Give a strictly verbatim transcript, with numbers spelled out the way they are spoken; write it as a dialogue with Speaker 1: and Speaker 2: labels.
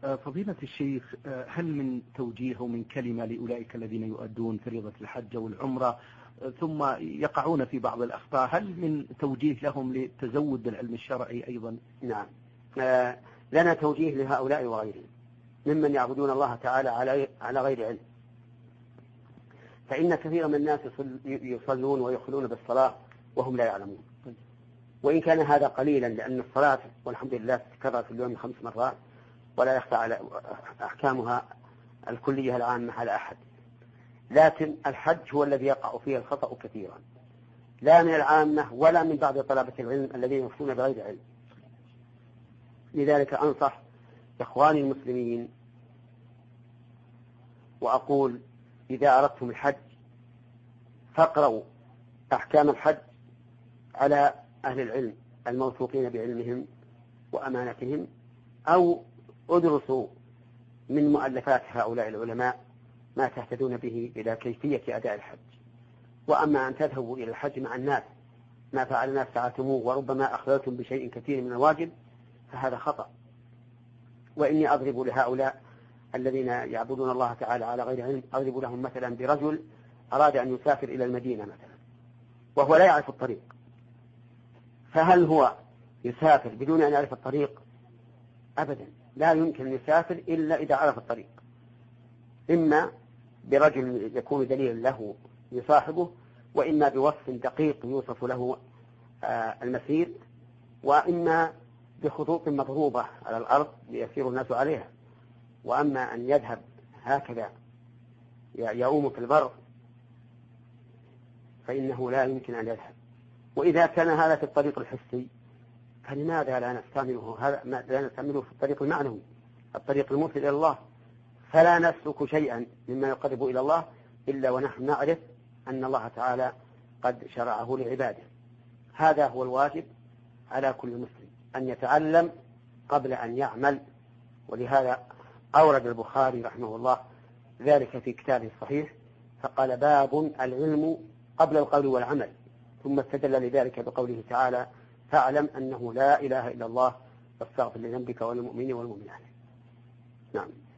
Speaker 1: فضيلة الشيخ، هل من توجيه أو من كلمة لأولئك الذين يؤدون فريضة الحج والعمرة ثم يقعون في بعض الأخطاء، هل من توجيه لهم للتزود بالعلم الشرعي أيضا؟
Speaker 2: نعم، آه لنا توجيه لهؤلاء وغيرهم ممن يعبدون الله تعالى على غير علم. فإن كثيرا من الناس يصلون ويخلون بالصلاة وهم لا يعلمون، وإن كان هذا قليلا، لأن الصلاة والحمد لله تكرر في اليوم خمس مرات ولا يخفى على أحكامها الكلية العامة على أحد. لكن الحج هو الذي يقع فيه الخطأ كثيرا، لا من العامة ولا من بعض طلبة العلم الذين يفتون بغير علم. لذلك أنصح إخواني المسلمين وأقول: إذا أردتم الحج فاقرأوا أحكام الحج على أهل العلم الموثوقين بعلمهم وأمانتهم، أو ادرسوا من مؤلفات هؤلاء العلماء ما تهتدون به إلى كيفية أداء الحج. وأما أن تذهبوا إلى الحج مع الناس ما فعل الناس فعلتموه وربما أخللتم بشيء كثير من الواجب فهذا خطأ. وإني أضرب لهؤلاء الذين يعبدون الله تعالى على غير علم، أضرب لهم مثلا برجل أراد أن يسافر إلى المدينة مثلا وهو لا يعرف الطريق، فهل هو يسافر بدون أن يعرف الطريق؟ أبدا، لا يمكن أن يسافر إلا إذا عرف الطريق، إما برجل يكون دليل له يصاحبه، وإما بوصف دقيق يوصف له المسير، وإما بخطوط مضروبة على الأرض ليسير الناس عليها. وأما أن يذهب هكذا يؤوم في البر فإنه لا يمكن أن يذهب. وإذا كان هذا في الطريق الحسي فلماذا لا نستعمله هذا لا نستعمله في الطريق المعنوي، الطريق الموصل إلى الله؟ فلا نسلك شيئا مما يقرب إلى الله إلا ونحن نعرف أن الله تعالى قد شرعه لعباده. هذا هو الواجب على كل مسلم، أن يتعلم قبل أن يعمل. ولهذا أورد البخاري رحمه الله ذلك في كتابه الصحيح فقال: باب العلم قبل القول والعمل، ثم استدل لذلك بقوله تعالى: فاعلم أنه لا إله إلا الله واستغفر لذنبك وللمؤمنين والمؤمنات. نعم.